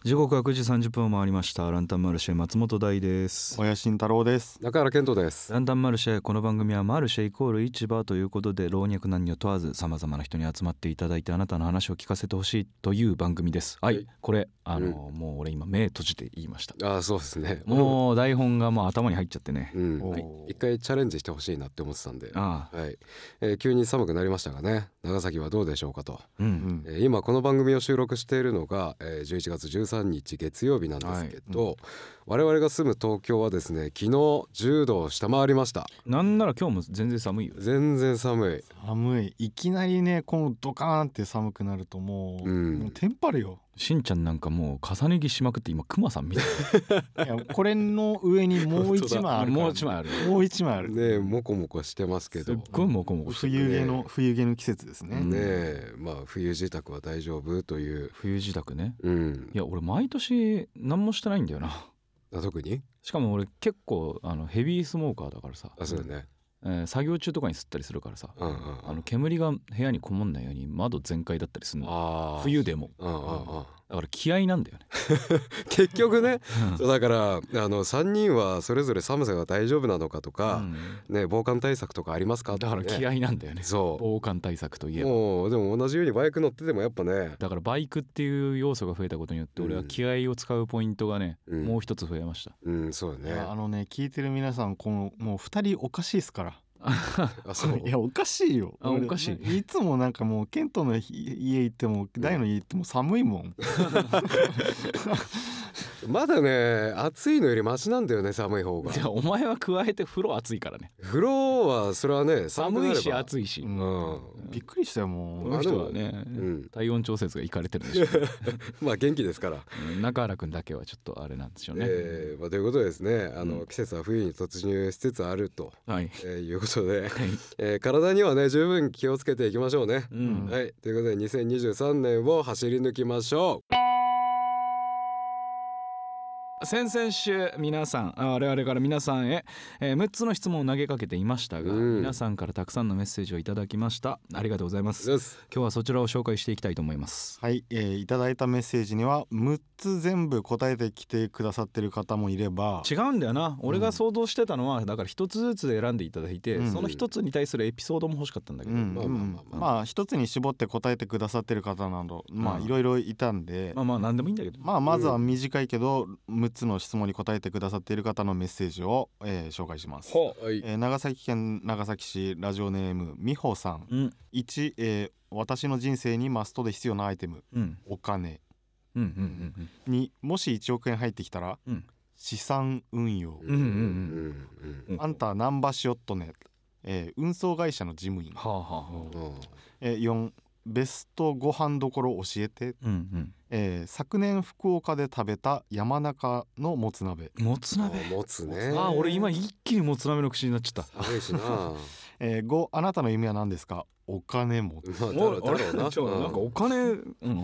時刻は9時30分を回りました。ランタンマルシェ松本大です。 親慎太郎です。 中原健人です。 ランタンマルシェ、この番組はマルシェイコール市場ということで、老若男女問わずさまざまな人に集まっていただいて、あなたの話を聞かせてほしいという番組です。はい、これもう俺今目閉じて言いました。 ああ、そうですね。 もう台本がもう頭に入っちゃってね、 はい、一回チャレンジしてほしいなって思ってたんで、 はい、 急に寒くなりましたがね、長崎はどうでしょうかと、今この番組を収録しているのが、11月13日月曜日なんですけど、我々が住む東京はですね、昨日10度を下回りました。 なんなら今日も全然寒いよ。 全然寒い。いきなりね、このドカーンって寒くなるともうテンパるよ。 しんちゃんなんかもう重ね着しまくって今クマさんみたいいやこれの上にもう一枚あるから、 もう一枚あるね、モコモコしてますけど、 すっごいモコモコしてる、冬毛の季節ですね。 まあ冬支度は大丈夫という。 冬支度ね。いや俺毎年何もしてないんだよな。 特にしかも俺結構ヘビースモーカーだからさ。 そうだね。 作業中とかに吸ったりするからさ、煙が部屋にこもんないように窓全開だったりするの。冬でもだから気合なんだよね結局ねそうだから3人はそれぞれ寒さが大丈夫なのかとか、防寒対策とかありますか、 だから気合なんだよね。 そう防寒対策といえばでも同じようにバイク乗っててもやっぱね、 だからバイクっていう要素が増えたことによって俺は気合を使うポイントがね、もう一つ増えました。 そうだね。聞いてる皆さん、このもう2人おかしいですからそう。 いやおかしいよ。 おかしい。 いつもなんかもうケントの家行っても大の家行っても寒いもんまだね、暑いのよりマシなんだよね、寒い方が。 じゃあお前は加えて風呂暑いからね。 風呂はそれはね、 寒いし暑いし、 びっくりしたよ。もうこの人はね、体温調節がいかれてるんでしょまあ元気ですから。 中原くんだけはちょっとあれなんでしょうね。 ということでですね、季節は冬に突入しつつあると、いうことで、体にはね十分気をつけていきましょうね。はい、ということで2023年を走り抜きましょう。 先々週皆さん我々から皆さんへ、6つの質問を投げかけていましたが、皆さんからたくさんのメッセージをいただきました。ありがとうございます。今日はそちらを紹介していきたいと思います。 はい、いただいたメッセージには6つ全部答えてきてくださってる方もいれば、 違うんだよな。俺が想像してたのはだから1つずつで選んでいただいて、その1つに対するエピソードも欲しかったんだけど、 まあ1つに絞って答えてくださってる方などいろいろいたんで、 まあ何でもいいんだけど、 まずは短いけど6つの質問に答えてくださっている方のメッセージを、紹介します。長崎県長崎市ラジオネームみほさん。1、私の人生にマストで必要なアイテム、お金。2、もし1億円入ってきたら、資産運用。あんたナンバしよっとね、運送会社の事務員。4、ベストご飯どころ教えて。昨年福岡で食べた山中のもつ鍋。 もつね。 俺今一気にもつ鍋の口になっちゃった。 寒いしな。 5、あなたの夢は何ですか。お金持つ。 なんかお金。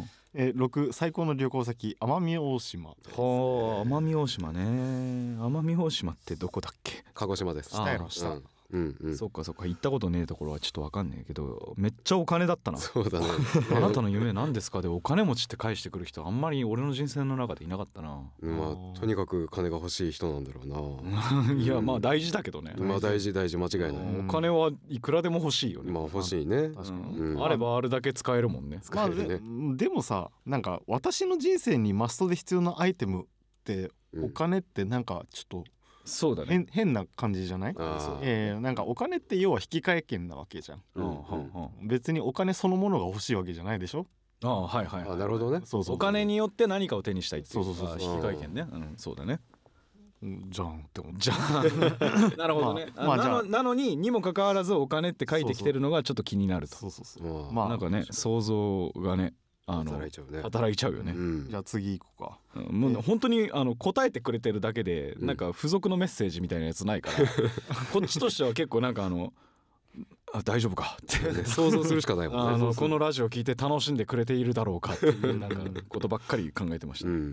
6、最高の旅行先奄美大島。 奄美大島ね。奄美大島ってどこだっけ。 鹿児島です。 下やろ下。 そっか行ったことねえところはちょっと分かんねえけど、めっちゃお金だったな。 そうだねあなたの夢何ですかでお金持ちって返してくる人あんまり俺の人生の中でいなかったな。 とにかく金が欲しい人なんだろうな。 いやまあ大事だけどね。 大事間違いない。 お金はいくらでも欲しいよね。 欲しいね。 確かに、あればあるだけ使えるもんね。 でもさ、なんか私の人生にマストで必要なアイテムってお金ってなんかちょっとそうだね、 変な感じじゃない？なんかお金って要は引換券なわけじゃん。別にお金そのものが欲しいわけじゃないでしょ。 なるほどね。 お金によって何かを手にしたいっていう引換券ね。そうだね。 じゃんって思っちゃう。なるほどね。なのにもかかわらずお金って書いてきてるのがちょっと気になると。なんかね、想像がね働いちゃうよね。 じゃあ次行こうか。 もう本当に答えてくれてるだけでなんか付属のメッセージみたいなやつないからこっちとしては結構なんか大丈夫かって想像するしかないもんね。 このラジオ聞いて楽しんでくれているだろうかっていうなんかことばっかり考えてました。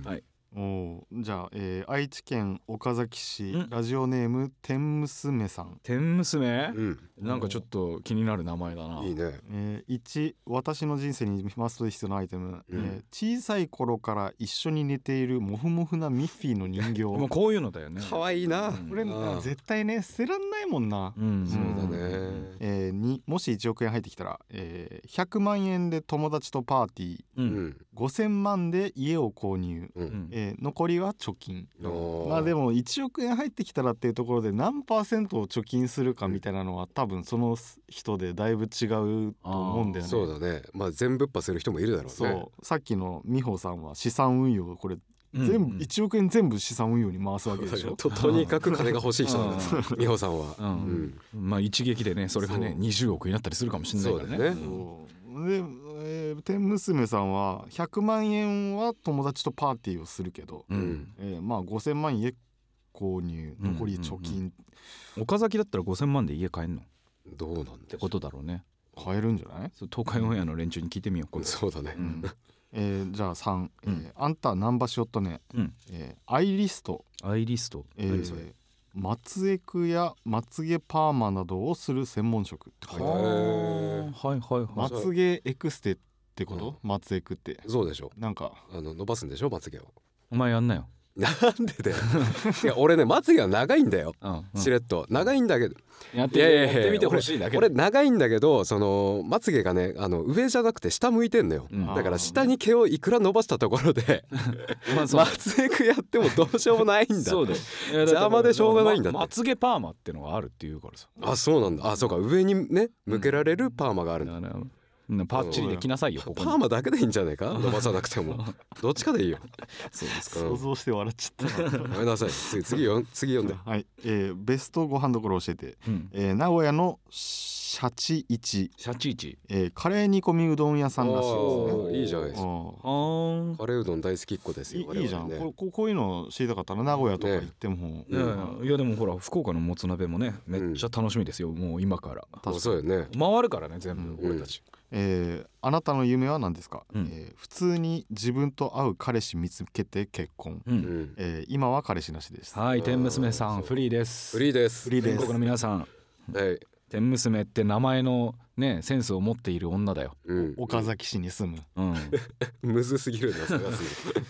じゃあ、愛知県岡崎市ラジオネーム天娘さん。 天娘、なんかちょっと気になる名前だな。 いいね。 1、私の人生にマストで必要なアイテム、小さい頃から一緒に寝ているモフモフなミッフィーの人形。 もうこういうのだよね。 可愛いな。 これ絶対ね捨てらんないもんな。 そうだね。 2、もし1億円入ってきたら、100万円で友達とパーティー、5000万で家を購入、残りは貯金。まあでも1億円入ってきたらっていうところで何%を貯金するかみたいなのは多分その人でだいぶ違うと思うんだよね。 そうだね。まあ全部っ破する人もいるだろうね。 そうさっきの美穂さんは資産運用、これ全部1億円全部資産運用に回すわけでしょ。 とにかく金が欲しい人なんです美穂さんは。 まあ一撃でねそれがね20億になったりするかもしれないからね。 で、天娘さんは100万円は友達とパーティーをするけど、まあ5000万家購入、残り貯金。 岡崎だったら5000万で家買えんの？ どうなんてことだろうね。 買えるんじゃない？ 東海オンエアの連中に聞いてみよう。 そうだね。 じゃあ3、あんたナンバしよっとね、アイリスト、 何それ？ まつエクやまつげパーマなどをする専門職って書いてある。まつげエクステってこと？まつエクって。 そうでしょ。 なんか伸ばすんでしょまつげを。 お前やんなよ。 なんでだよ。いや俺ねまつげは長いんだよ。しれっと長いんだけど。 やってみてほしいだけ。 俺長いんだけどそのまつげがね上じゃなくて下向いてんのよ。だから下に毛をいくら伸ばしたところでまつげやってもどうしようもないんだ。 そうだよ。 邪魔でしょうがないんだって。 まつげパーマってのがあるっていうからさ。 あそうなんだ。あそうか上にね向けられるパーマがあるんだ。 パッチリできなさいよ。 パーマだけでいいんじゃないか伸ばさなくてもどっちかでいいよ。 そうですか。想像して笑っちゃった。 ごめんなさい。次読んで。 はい、ベストご飯どころ教えて、名古屋のシャチイチ、カレー煮込みうどん屋さんらしいですね。 いいじゃないですか。カレーうどん大好きっ子ですよ。 いいじゃん。こういうの知りたかったら名古屋とか行っても。 いやでもほら福岡のもつ鍋もねめっちゃ楽しみですよ。もう今から。 そうよね。 回るからね全部俺たち。 あなたの夢は何ですか？普通に自分と会う彼氏見つけて結婚。今は彼氏なしです。 はい、天娘さんフリーです。全国の皆さん、天娘って名前のねセンスを持っている女だよ。 岡崎市に住む。 むずすぎるんだ探す。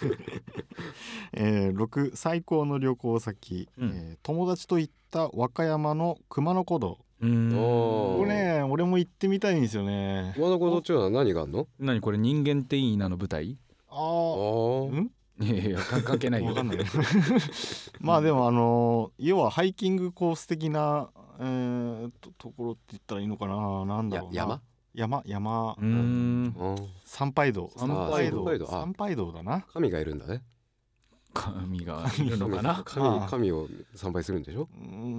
6、最高の旅行先、友達と行った和歌山の熊野古道。これね俺も行ってみたいんですよね。 熊野古道っていうのは何があるの？ 何これ人間っていいなの舞台？いや関係ないよ。 分かんない。まあでも要はハイキングコース的なところって言ったらいいのかな。なんだろうな。山参拝道だな。 神がいるんだね。 神がいるのかな。 神を参拝するんでしょ。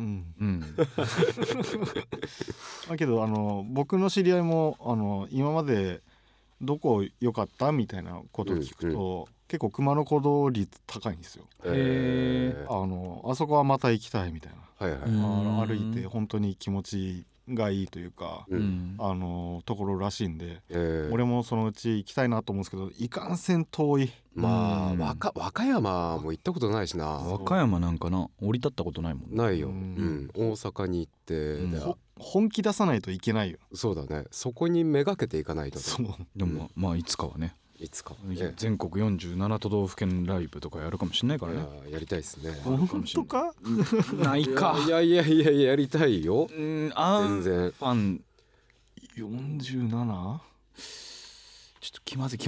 だけど僕の知り合いも今までどこ良かったみたいなことを聞くと、結構熊野古道率高いんですよ。あそこはまた行きたいみたいな。歩いて本当に気持ちがいいというか、ところらしいんで、俺もそのうち行きたいなと思うんですけどいかんせん遠い。 まあ和歌山も行ったことないしな。 和歌山なんかな降り立ったことないもん。 ないよ。大阪に行って本気出さないといけないよ。 そうだね。そこにめがけていかないと。 でもまあいつかはね。 いつか全国47都道府県ライブとかやるかもしれないからね。 やりたいですね。 本当か？ ないか。 いややりたいよ。全然。 ファン 47？ちょっと気まずい。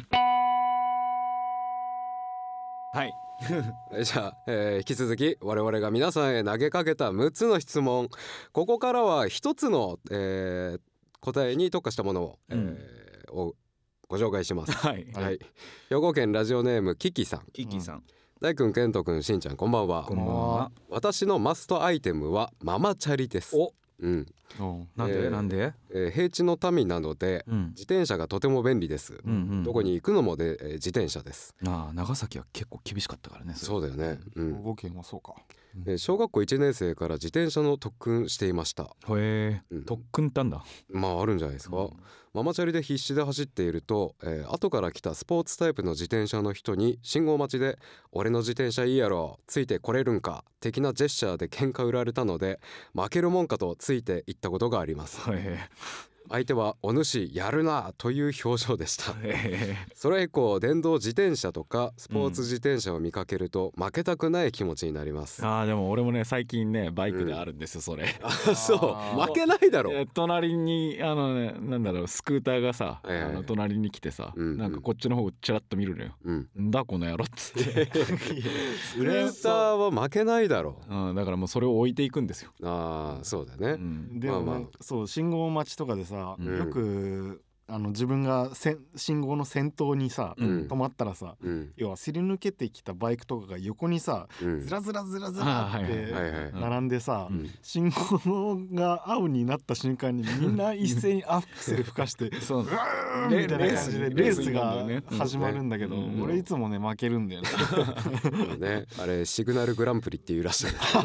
はい。 じゃあ、引き続き我々が皆さんへ投げかけた6つの質問、ここからは1つの、答えに特化したものを、ご紹介します。はい。兵庫県ラジオネームキキさん。大君、ケント君、しんちゃん、こんばんは。 こんばんは。 私のマストアイテムはママチャリです。 なんで平地の民なので、自転車がとても便利です、どこに行くのもで、自転車です。 長崎は結構厳しかったからね。 そうだよね。 兵庫県はそうか。 小学校1年生から自転車の特訓していました。 へえ、特訓ってんだ。 あるんじゃないですか。ママチャリで必死で走っていると、後から来たスポーツタイプの自転車の人に信号待ちで俺の自転車いいやろついてこれるんか的なジェスチャーで喧嘩売られたので、負けるもんかとついていったことがあります。相手はお主やるなという表情でした。それ以降電動自転車とかスポーツ自転車を見かけると負けたくない気持ちになります。 でも俺もね最近ねバイクであるんですよ、それ。 そう負けないだろ。 隣になんだろうスクーターがさ、隣に来てさ、なんかこっちの方をチラッと見るのよ。んだこの野郎っつって。 スクーターは負けないだろ。 だからもうそれを置いていくんですよ。 そうだね。 でもそう信号待ちとかでさ、よく自分が信号の先頭にさ、止まったらさ、要はすり抜けてきたバイクとかが横にさ、ずらずらずらずらって並んでさ、信号が青になった瞬間にみんな一斉にアクセル吹かしてみたいな感じでレースが始まるんだけど、俺いつもね負けるんだよね。 あれシグナルグランプリっていうらしい。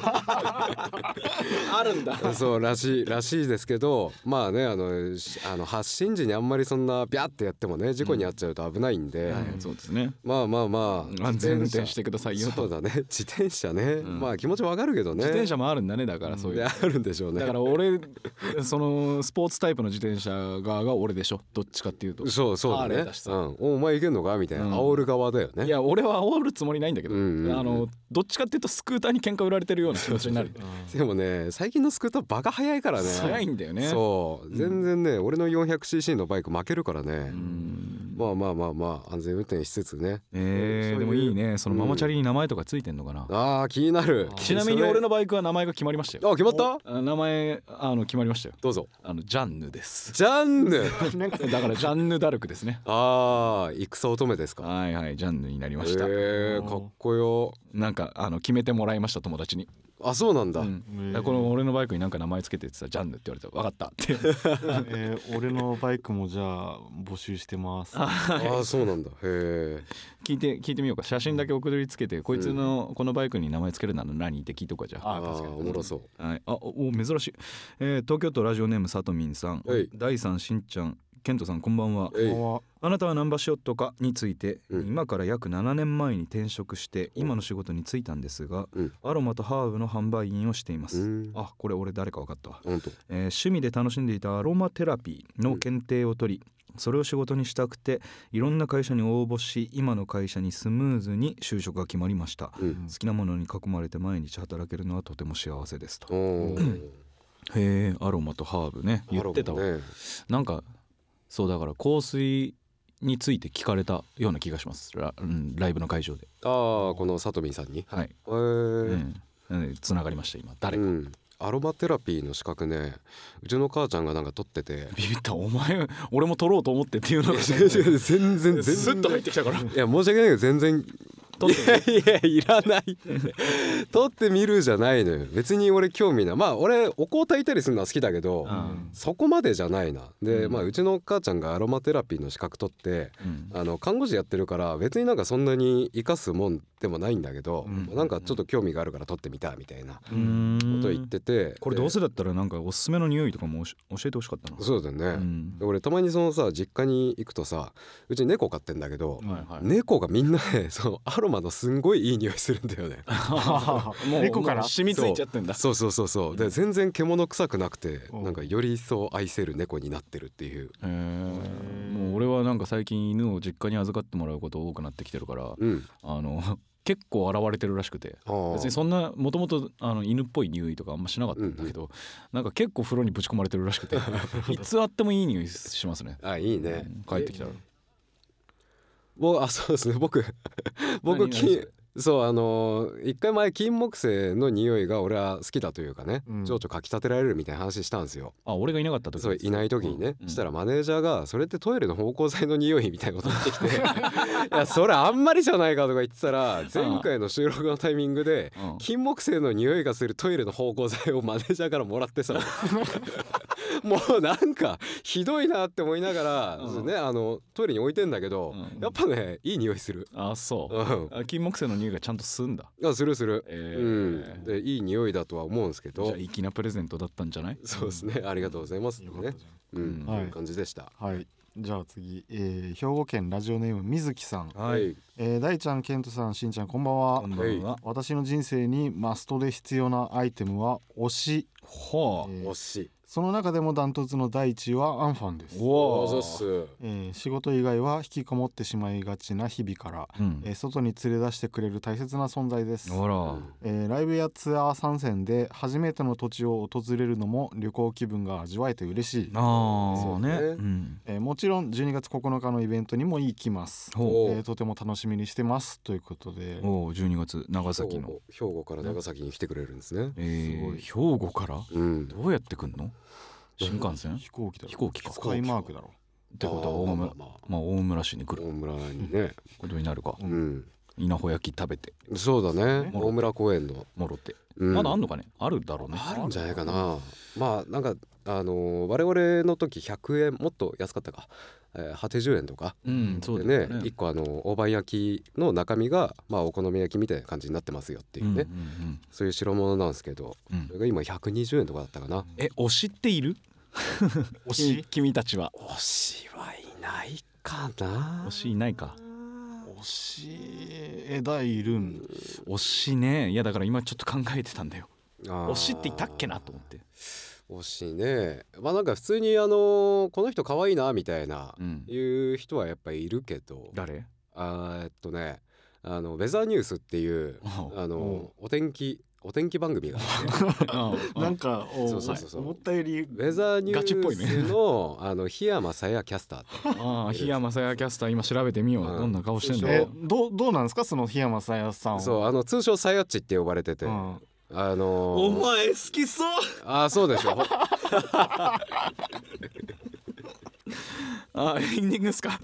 あるんだ。 そうらしいですけど、発進時にあんまりそんなビャってやってもね事故に遭っちゃうと危ないんで、 そうですね。 安全運転してくださいよと。 そうだね、自転車ね、気持ちわかるけどね。 自転車もあるんだね。だからそういうあるんでしょうね。 だから俺そのスポーツタイプの自転車側が俺でしょ、どっちかっていうと。 そうだね。お前いけんのかみたいな煽る側だよね。 いや俺は煽るつもりないんだけど、どっちかっていうとスクーターに喧嘩売られてるような気持ちになる。 でもね最近のスクーターバカ速いからね。 速いんだよね。 そう全然ね、俺の 400cc のバイク負けるからね。安全運転しつつね。 でもいいね。そのママチャリに名前とかついてんのかな。 気になる。 ちなみに俺のバイクは名前が決まりましたよ。 決まった？ 名前決まりましたよ。 どうぞ。 ジャンヌです。 ジャンヌだからジャンヌダルクですね。 戦乙女ですか。 はいジャンヌになりました。 かっこよ。 なんか決めてもらいました、友達に。 そうなんだ。 この俺のバイクになんか名前つけてってさ、ジャンヌって言われたら分かったって。 俺のバイクもじゃあ募集してます。 そうなんだ。へえ。 聞いてみようか。写真だけ送りつけて、こいつのこのバイクに名前つけるなら何って聞いとくか。じゃあ。 確かにおもろそう。 珍しい。東京都ラジオネームさとみんさん、第3しんちゃん、ケントさんこんばんは。あなたはナンバーショットかについて、今から約7年前に転職して今の仕事に就いたんですが、アロマとハーブの販売員をしています。これ俺誰か分かったわ。趣味で楽しんでいたアロマテラピーの検定を取り、それを仕事にしたくていろんな会社に応募し、今の会社にスムーズに就職が決まりました。好きなものに囲まれて毎日働けるのはとても幸せですと。アロマとハーブね、言ってたわ。なんかそうだから香水について聞かれたような気がします。ライブの会場で。 このさとみんさんに。 つながりました。今誰か、 アロマテラピーの資格ね、うちの母ちゃんがなんか取ってて。 ビビった。お前俺も取ろうと思ってっていうのが全然スッと入ってきたから。いや申し訳ないけど全然いやいらない取ってみるじゃないのよ。別に俺興味ない。俺お香炊いたりするのは好きだけど、そこまでじゃないな。でうちの母ちゃんがアロマテラピーの資格取って、看護師やってるから別になんかそんなに生かすもんでもないんだけど、なんかちょっと興味があるから取ってみたみたいなこと言ってて、 これどうせだったらなんかおすすめの匂いとかも教えてほしかったな。 そうだよね。俺たまにそのさ実家に行くとさ、うち猫飼ってんだけど、猫がみんなねそのアロマのすんごいいい匂いするんだよね。 もう猫から染みついちゃってんだ。 そうで全然獣臭くなくて、なんかより一層愛せる猫になってるっていう。 もう俺はなんか最近犬を実家に預かってもらうこと多くなってきてるから、結構現れてるらしくて、別にそんなもともと犬っぽい匂いとかあんましなかったんだけど、なんか結構風呂にぶち込まれてるらしくていつあってもいい匂いしますね。 いいね。 帰ってきたらそうですね。僕そう一回前金木犀の匂いが俺は好きだというかね、情緒かきたてられるみたいな話したんですよ。 俺がいなかった時。 そういない時にね、したらマネージャーがそれってトイレの芳香剤の匂いみたいなこと言ってきていやそれあんまりじゃないかとか言ってたら、前回の収録のタイミングで金木犀の匂いがするトイレの芳香剤をマネージャーからもらってさもうなんかひどいなって思いながら、ね、トイレに置いてんだけど、やっぱねいい匂いする。 そう、金木犀の匂いがちゃんとするんだ。 する、でいい匂いだとは思うんですけど、 じゃあ粋なプレゼントだったんじゃない。 そうですね、ありがとうございますね。という感じでした。 はい、じゃあ次、兵庫県ラジオネームみずきさん。大ちゃん、ケントさん、しんちゃん、こんばんは。私の人生にマストで必要なアイテムは推し。 推し。 その中でもダントツの第一位はアンファンです。仕事以外は引きこもってしまいがちな日々から、外に連れ出してくれる大切な存在です。ライブやツアー参戦で初めての土地を訪れるのも旅行気分が味わえて嬉しい。もちろん12月9日のイベントにも行きます。とても楽しみにしてますということで。 12月長崎の兵庫から長崎に来てくれるんですね。 兵庫から、どうやって来んの。新幹線、 飛行機だろ。 飛行機か。 スカイマークだろ。 ってことは大村市に来る。 大村にねことになるか。稲穂焼き食べて。 そうだね。大村公園のもろって、まだあんのかね。あるだろうね。 あるんじゃないかな。まあなんか我々の時100円もっと安かったか、80円とかでね、1個大判焼きの中身がお好み焼きみたいな感じになってますよっていうね、そういう代物なんですけど、それが今120円とかだったかな。 推しっている？推し君たちは。 推しはいないかな。 推しいないか。 推し枝いるん。 推しね。いやだから今ちょっと考えてたんだよ。推しっていたっけなと思って。 推しね、なんか普通にこの人可愛いなみたいな、いう人はやっぱりいるけど。 誰？ ねウェザーニュースっていうお天気番組があってなんか思ったよりウェザーニュースの檜山沙耶キャスター檜山沙耶キャスター今調べてみよう。どんな顔してんの。 どうなんですかその檜山沙耶さん。 そう通称サヤッチって呼ばれてて、 お前好きそう。 そうでしょエンディングですか。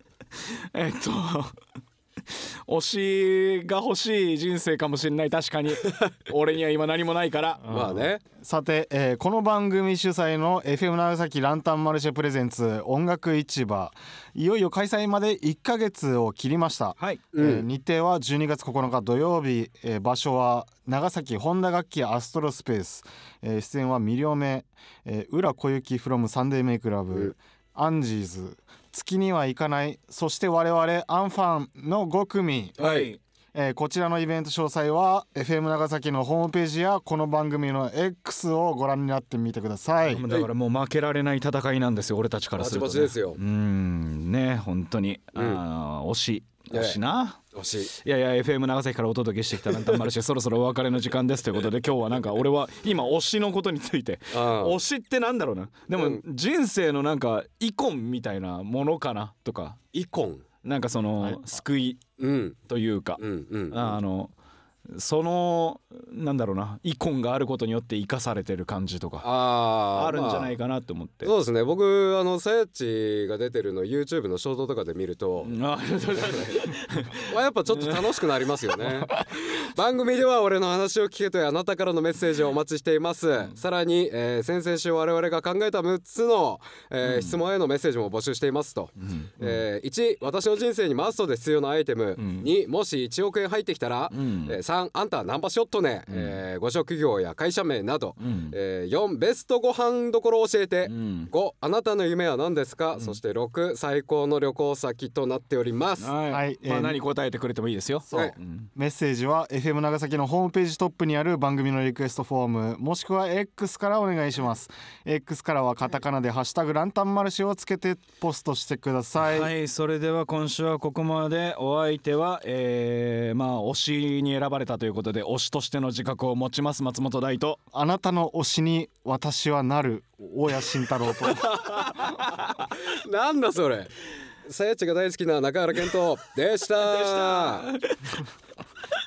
推しが欲しい人生かもしれない。確かに俺には今何もないからまあね。 さて、この番組主催の FM 長崎ランタンマルシェプレゼンツ音楽市場、いよいよ開催まで1ヶ月を切りました。日程は12月9日土曜日、場所は長崎本田楽器アストロスペース、出演はミリオメ、浦小雪 from サンデーメイクラブ、アンジーズ、月には行かない、そして我々アンファンの5組、こちらのイベント詳細は FM 長崎のホームページやこの番組の X をご覧になってみてください。 だからもう負けられない戦いなんですよ俺たちからすると、ね、 バチバチですよ。 ね本当に、推しな。いや FM 長崎からお届けしてきたランタンマルシェそろそろお別れの時間ですということで、今日はなんか俺は今推しのことについて推しってなんだろうな。でも人生のなんかイコンみたいなものかなとか。 イコンなんかその救いというか、そのなんだろうなイコンがあることによって生かされてる感じとかあるんじゃないかなと思って。 そうですね。僕さやっちが出てるの YouTube のショートとかで見るとやっぱちょっと楽しくなりますよね番組では俺の話を聞けというあなたからのメッセージをお待ちしています。さらに、先々週我々が考えた6つの、質問へのメッセージも募集していますと、1私の人生にマストで必要なアイテム、2もし1億円入ってきたら、3あんたナンパしよっとね、ご職業や会社名など、4ベストご飯どころ教えて、5あなたの夢は何ですか、そして6最高の旅行先となっております。 何答えてくれてもいいですよ。 メッセージは FM 長崎のホームページトップにある番組のリクエストフォームもしくは X からお願いします。 X からはカタカナでハッシュタグランタンマルシェをつけてポストしてください。 それでは今週はここまで。お相手は、推しに選ばれたということで推しとしての自覚を持ちます松本大と、 あなたの推しに私はなる大谷慎太郎となんだそれ。さやっちが大好きな中原健人でした